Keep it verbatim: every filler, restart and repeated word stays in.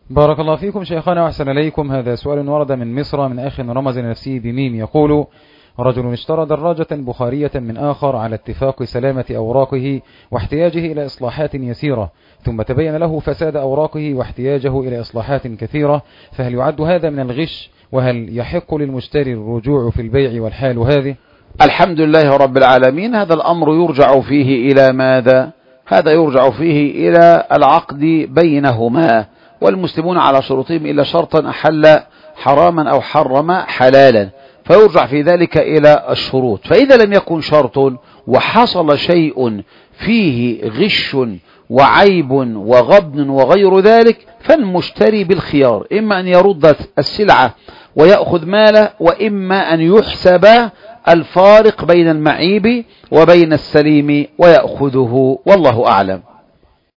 بارك الله فيكم شيخنا وأحسن إليكم. هذا سؤال ورد من مصر من أخ رمز نفسه بميم يقول: رجل اشترى دراجة بخارية من آخر على اتفاق سلامة أوراقه واحتياجه إلى إصلاحات يسيرة، ثم تبين له فساد أوراقه واحتياجه إلى إصلاحات كثيرة، فهل يعد هذا من الغش؟ وهل يحق للمشتري الرجوع في البيع والحال هذه؟ الحمد لله رب العالمين. هذا الأمر يرجع فيه إلى ماذا؟ هذا يرجع فيه إلى العقد بينهما، والمسلمون على شروطهم إلا شرطا أحل حراما أو حرم حلالا، فيرجع في ذلك إلى الشروط. فإذا لم يكن شرط وحصل شيء فيه غش وعيب وغبن وغير ذلك، فالمشتري بالخيار، إما أن يرد السلعة ويأخذ ماله، وإما أن يحسب الفارق بين المعيب وبين السليم ويأخذه، والله أعلم.